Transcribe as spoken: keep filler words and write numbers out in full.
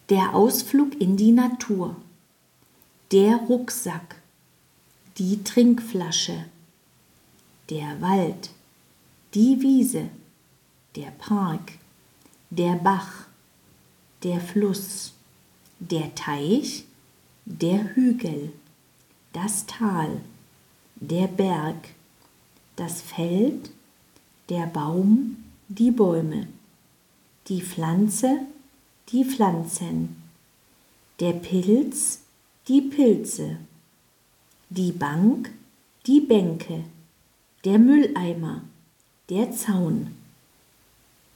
Der Ausflug in die Natur, der Rucksack, die Trinkflasche, der Wald, die Wiese, der Park, der Bach, der Fluss, der Teich, der Hügel, das Tal, der Berg, das Feld, der Baum, die Bäume, die Pflanze, die Pflanzen, der Pilz, die Pilze, die Bank, die Bänke, der Mülleimer, der Zaun,